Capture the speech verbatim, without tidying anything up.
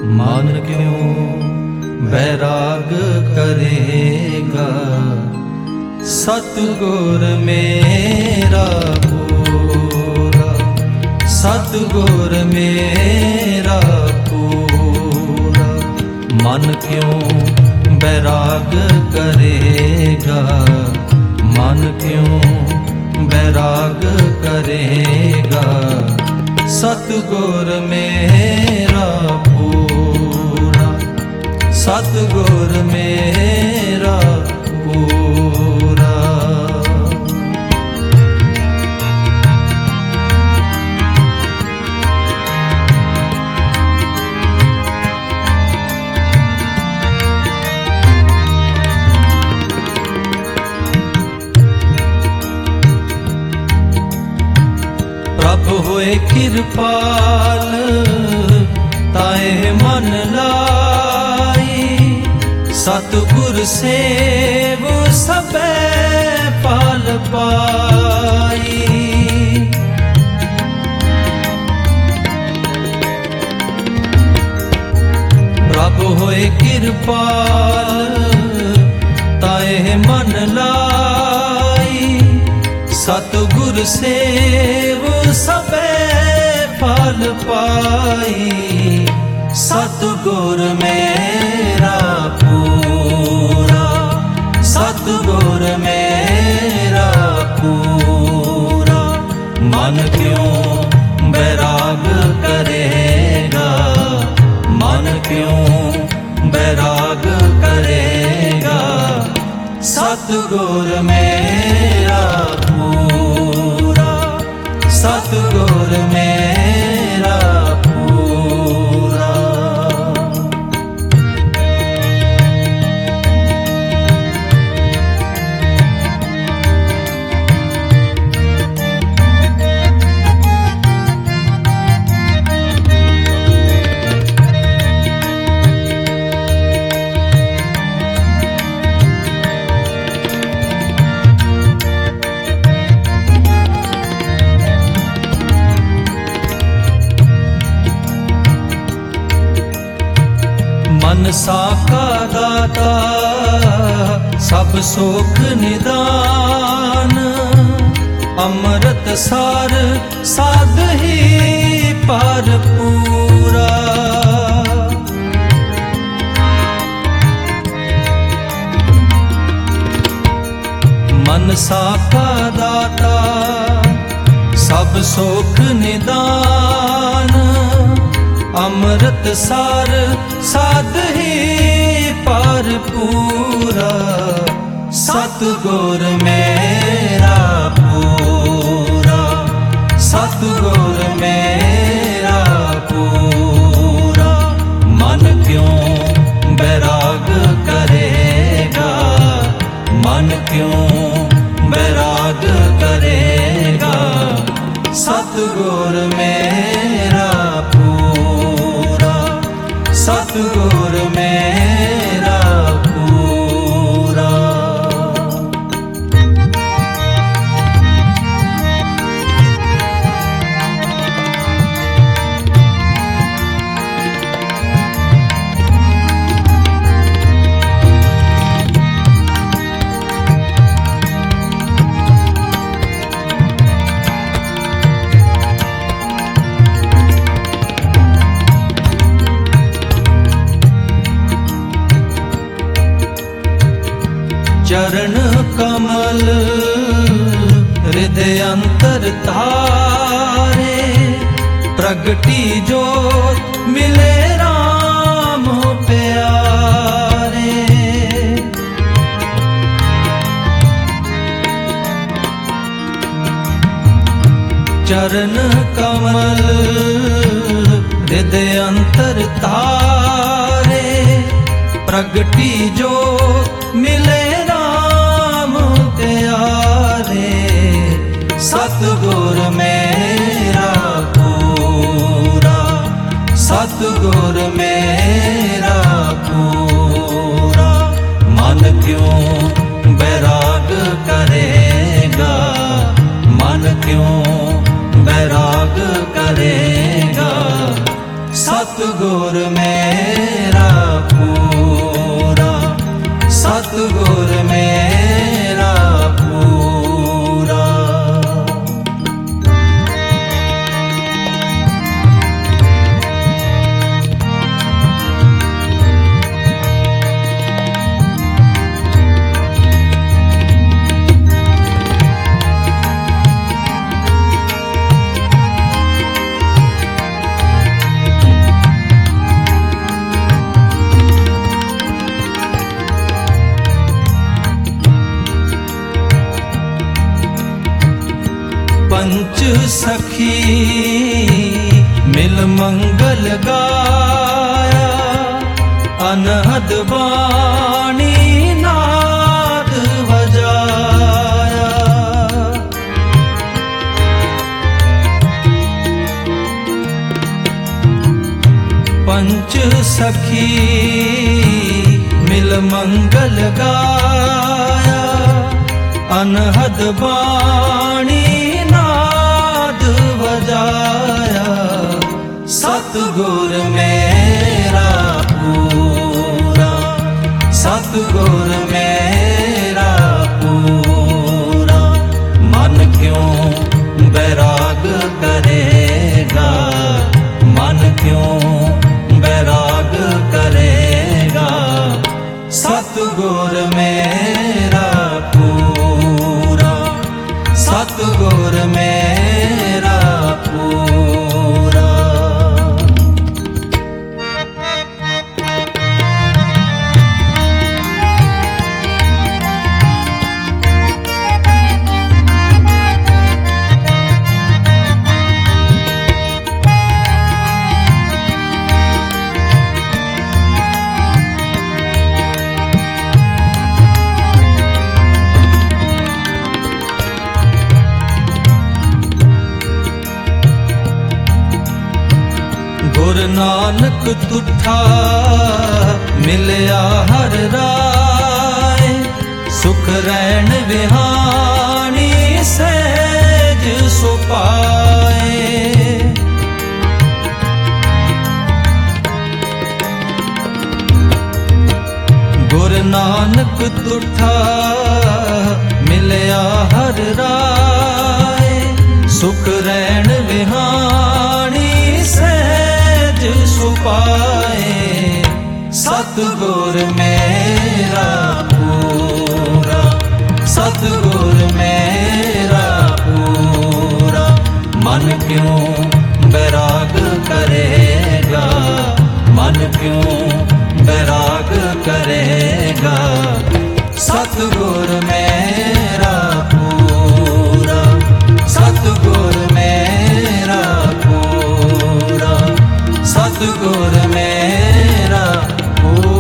मन क्यों बैराग करेगा, सतगुर मेरा पूरा, सतगुर मेरा पूरा। मन क्यों बैराग करेगा, मन क्यों बैराग करेगा, सतगुर मेरा पूरा, सतगुर मेरा पूरा। प्रभु होए कृपाल ताए मन लाई, सतगुर सेव सबे पाल पाई। प्रभु होए कृपाल ताए मन लाई, सतगुर सेव सबे फल पाई। सतगुर मेरा पूरा, सतगुर मेरा पूरा। मन क्यों बैराग करेगा, मन क्यों बैराग करेगा, सतगुर मेरा पूरा, सतगुर मेरा पूरा। मनसा का दाता सब सुख निदान, अमृत सार साध ही पार पूरा। मनसा का दाता सब सुख निदान, अमृत सार साध ही पार पूरा। सतगुर मेरा पूरा, सतगुर मेरा पूरा। मन क्यों बैराग करेगा, मन क्यों बैराग करेगा, सतगुर मेरा पूरा, सतगुर मेरा पूरा। चरण कमल हृदय अंतर तारे, प्रगटी जोत मिले राम प्यारे। चरण कमल हृदय अंतर तारे, प्रगटी जोत मिले राम प्यारे। सतगुर मेरा पूरा, सतगुर मेरा पूरा। मन क्यों बैराग करेगा, मन क्यों बैराग करेगा, सत सतगुर मेरा पूरा, सतगुर मेरा पूरा। पंच सखी मिल मंगल गाया, अनहद वाणी नाद बजाया। पंच सखी मिल मंगल गाया, अनहद वाणी नाद बजाया। सतगुर मेरा पूरा, सतगुर मेरा पूरा। मन क्यों बैराग करेगा, मन क्यों बैराग करेगा। सतगुर मेरा पूरा, सतगुर मेरा पूरा। गुरु नानक तुठा मिलया हर राय, सुख रैन विहानी सहज सो पाए। गुरु नानक तुठा मिलया हर राय, सुख रैन विहानी सहज सुपाए। सतगुर मेरा पूरा, सतगुर मेरा पूरा। मन क्यों बैराग करेगा, मन क्यों बैराग करेगा। सतगुर मेरा पूरा, सतगुर मेरा पूरा, सतगुर मेरा पूरा।